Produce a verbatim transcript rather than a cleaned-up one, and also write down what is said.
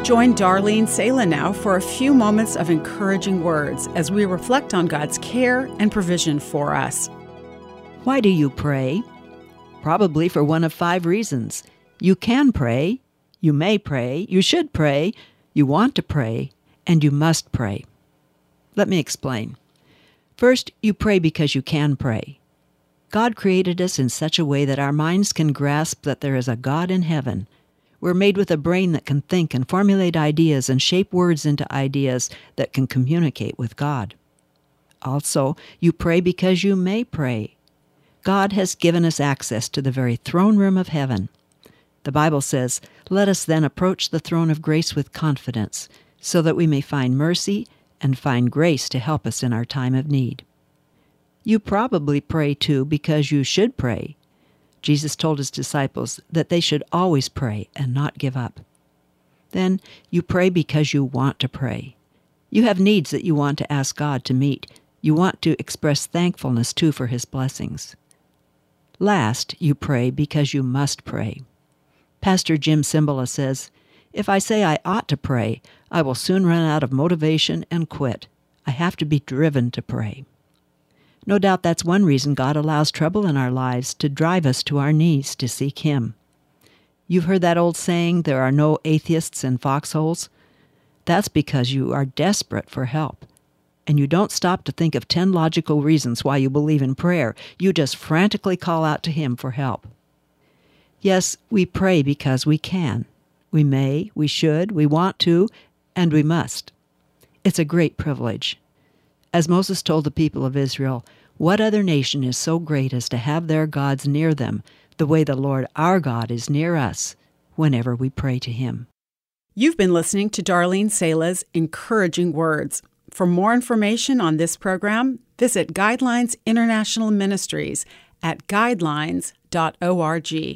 Join Darlene Sala now for a few moments of encouraging words as we reflect on God's care and provision for us. Why do you pray? Probably for one of five reasons. You can pray, you may pray, you should pray, you want to pray, and you must pray. Let me explain. First, you pray because you can pray. God created us in such a way that our minds can grasp that there is a God in heaven. We're made with a brain that can think and formulate ideas and shape words into ideas that can communicate with God. Also, you pray because you may pray. God has given us access to the very throne room of heaven. The Bible says, "Let us then approach the throne of grace with confidence, so that we may find mercy and find grace to help us in our time of need." You probably pray, too, because you should pray. Jesus told his disciples that they should always pray and not give up. Then you pray because you want to pray. You have needs that you want to ask God to meet. You want to express thankfulness, too, for his blessings. Last, you pray because you must pray. Pastor Jim Cymbala says, "If I say I ought to pray, I will soon run out of motivation and quit. I have to be driven to pray." No doubt that's one reason God allows trouble in our lives, to drive us to our knees to seek him. You've heard that old saying, there are no atheists in foxholes? That's because you are desperate for help. And you don't stop to think of ten logical reasons why you believe in prayer. You just frantically call out to him for help. Yes, we pray because we can. We may, we should, we want to, and we must. It's a great privilege. As Moses told the people of Israel, what other nation is so great as to have their gods near them, the way the Lord our God is near us, whenever we pray to him? You've been listening to Darlene Sala's Encouraging Words. For more information on this program, visit Guidelines International Ministries at guidelines dot org.